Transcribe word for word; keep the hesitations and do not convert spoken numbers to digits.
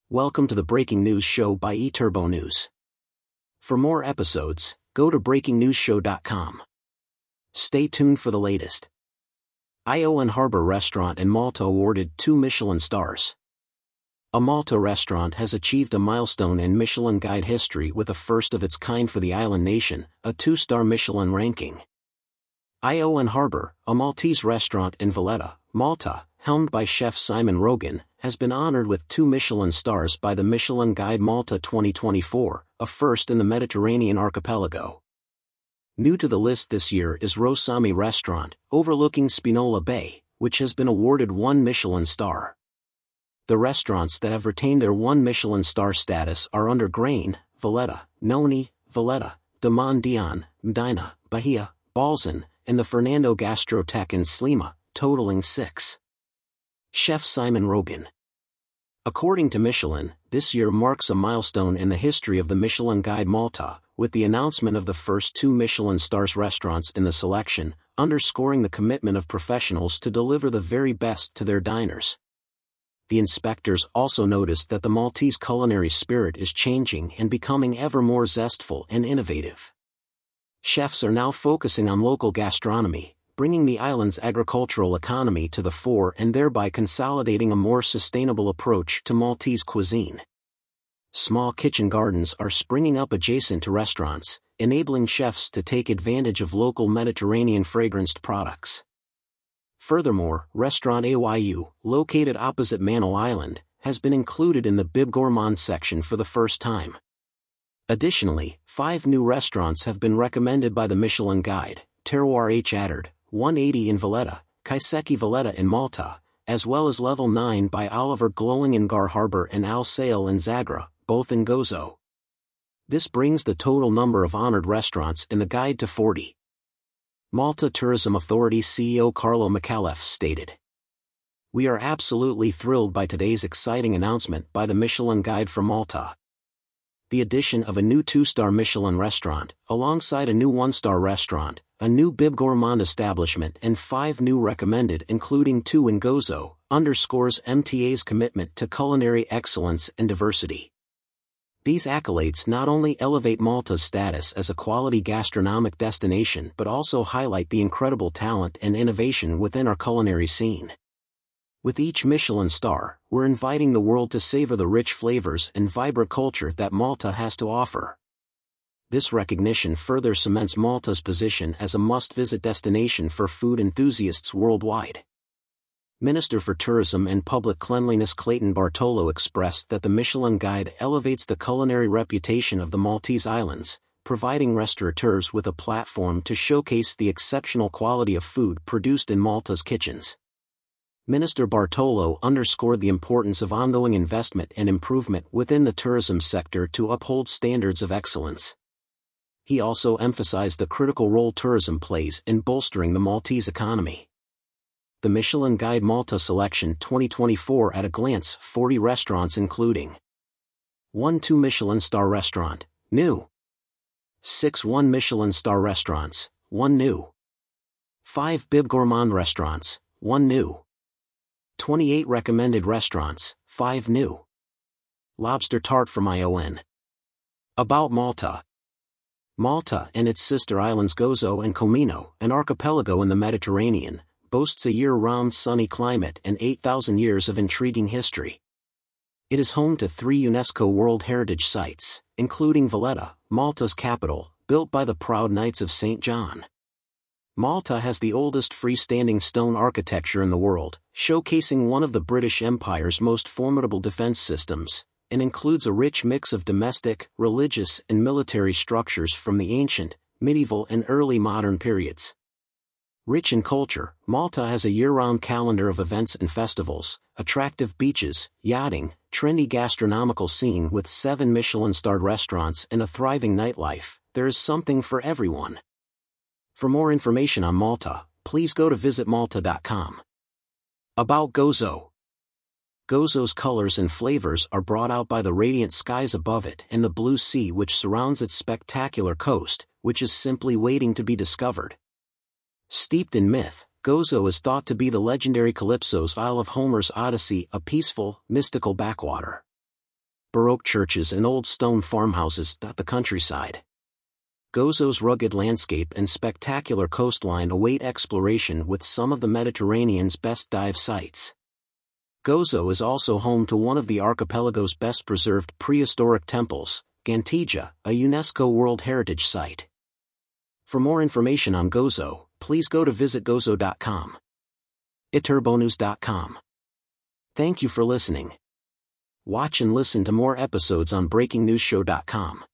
Welcome to the Breaking News Show by eTurbo News. For more episodes, go to breaking news show dot com. Stay tuned for the latest. Iowan Harbor Restaurant in Malta awarded two Michelin stars. A Malta restaurant has achieved a milestone in Michelin Guide history with a first of its kind for the island nation, a two-star Michelin ranking. Iowan Harbor, a Maltese restaurant in Valletta, Malta, helmed by chef Simon Rogan, has been honored with two Michelin stars by the Michelin Guide Malta twenty twenty-four, a first in the Mediterranean archipelago. New to the list this year is Rosami Restaurant, overlooking Spinola Bay, which has been awarded one Michelin star. The restaurants that have retained their one Michelin star status are Under Grain, Valletta, Noni, Valletta, Daman Dion, Medina, Bahia, Balzan, and the Fernando Gastroteque in Slima, totaling six. Chef Simon Rogan. According to Michelin, this year marks a milestone in the history of the Michelin Guide Malta, with the announcement of the first two Michelin stars restaurants in the selection, underscoring the commitment of professionals to deliver the very best to their diners. The inspectors also noticed that the Maltese culinary spirit is changing and becoming ever more zestful and innovative. Chefs are now focusing on local gastronomy, bringing the island's agricultural economy to the fore and thereby consolidating a more sustainable approach to Maltese cuisine. Small kitchen gardens are springing up adjacent to restaurants, enabling chefs to take advantage of local Mediterranean fragranced products. Furthermore, Restaurant A Y U, located opposite Mantle Island, has been included in the Bib Gourmand section for the first time. Additionally, five new restaurants have been recommended by the Michelin Guide: Terroir H. Adard, one eighty in Valletta, Kaiseki Valletta in Malta, as well as Level nine by Oliver Glowing in Gar Harbor and Al Sail in Zagra, both in Gozo. This brings the total number of honored restaurants in the guide to forty. Malta Tourism Authority C E O Carlo Micallef stated, "We are absolutely thrilled by today's exciting announcement by the Michelin Guide for Malta. The addition of a new two-star Michelin restaurant, alongside a new one-star restaurant, a new Bib Gourmand establishment and five new recommended including two in Gozo, underscores M T A's commitment to culinary excellence and diversity. These accolades not only elevate Malta's status as a quality gastronomic destination but also highlight the incredible talent and innovation within our culinary scene. With each Michelin star, we're inviting the world to savor the rich flavors and vibrant culture that Malta has to offer. This recognition further cements Malta's position as a must-visit destination for food enthusiasts worldwide." Minister for Tourism and Public Cleanliness Clayton Bartolo expressed that the Michelin Guide elevates the culinary reputation of the Maltese Islands, providing restaurateurs with a platform to showcase the exceptional quality of food produced in Malta's kitchens. Minister Bartolo underscored the importance of ongoing investment and improvement within the tourism sector to uphold standards of excellence. He also emphasized the critical role tourism plays in bolstering the Maltese economy. The Michelin Guide Malta Selection twenty twenty-four at a glance: forty restaurants including one two Michelin star restaurant, new; six one Michelin star restaurants, one new; five Bib Gourmand restaurants, one new; twenty-eight recommended restaurants, five new. Lobster tart from Iowan. About Malta. Malta and its sister islands Gozo and Comino, an archipelago in the Mediterranean, boasts a year-round sunny climate and eight thousand years of intriguing history. It is home to three UNESCO World Heritage Sites, including Valletta, Malta's capital, built by the proud Knights of Saint John. Malta has the oldest freestanding stone architecture in the world, showcasing one of the British Empire's most formidable defense systems, and includes a rich mix of domestic, religious, and military structures from the ancient, medieval and early modern periods. Rich in culture, Malta has a year-round calendar of events and festivals, attractive beaches, yachting, trendy gastronomical scene with seven Michelin-starred restaurants and a thriving nightlife. There is something for everyone. For more information on Malta, please go to visit malta dot com. About Gozo. Gozo's colors and flavors are brought out by the radiant skies above it and the blue sea which surrounds its spectacular coast, which is simply waiting to be discovered. Steeped in myth, Gozo is thought to be the legendary Calypso's Isle of Homer's Odyssey, a peaceful, mystical backwater. Baroque churches and old stone farmhouses dot the countryside. Gozo's rugged landscape and spectacular coastline await exploration with some of the Mediterranean's best dive sites. Gozo is also home to one of the archipelago's best-preserved prehistoric temples, Gantija, a UNESCO World Heritage Site. For more information on Gozo, please go to visit gozo dot com. iturbonews dot com. Thank you for listening. Watch and listen to more episodes on breaking news show dot com.